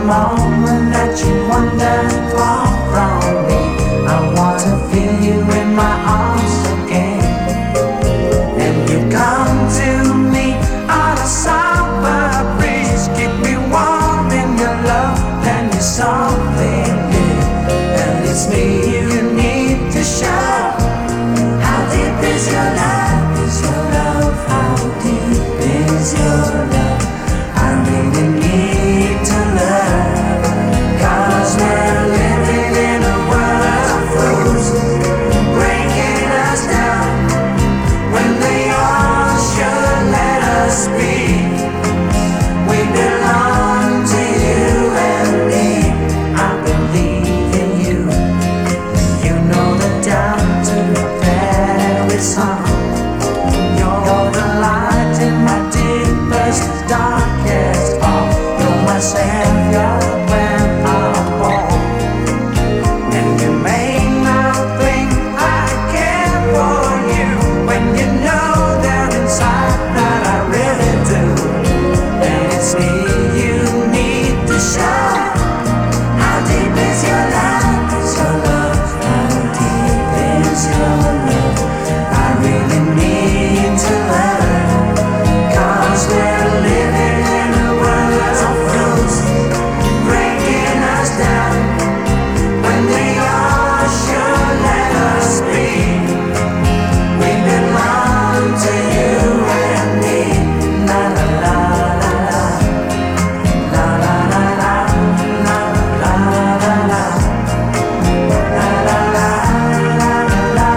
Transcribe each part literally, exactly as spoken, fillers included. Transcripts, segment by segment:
moment that you wander far from me, I wanna feel you in my arms again. And you come to me on a summer breeze, keep me warm in your love, and you're something new. And it's me you need to show. How deep is your love, is your love? How deep is your love? I really need to learn, 'cause we're living in a world of fools, breaking us down when they all should let us be. We belong to you and me. I believe in you. You know the down to the very sun. You're the light in my deepest, darkest heart. You're my savior when I'm born. And you may not think I care for you, when you know that inside that I really do. And it's me you need to show. How deep is your love? Is your love? How deep is your love? I really need to learn, 'cause we're living in a world of fools, breaking us down when they all should let us be. We belong to you and me. La la la la la, la la la la, la la la la, la la la la la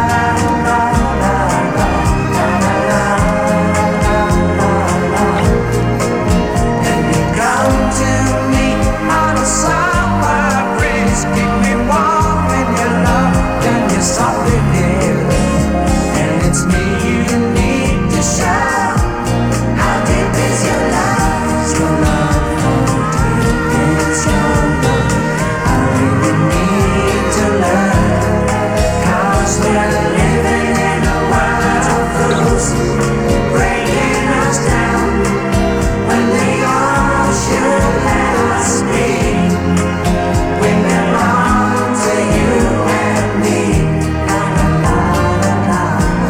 la. And you come to me on a summer breeze, keep me warm in your love, and you're something new. And it's me you need to show. How deep is your love? Is your love? How deep is your love? I really need to learn, 'cause we're living in a world of fools, breaking us down when they all should let us be. We belong to you and me. La la la la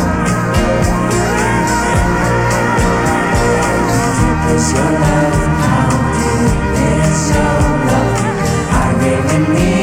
la. Deep is your love? How deep is your love? I really need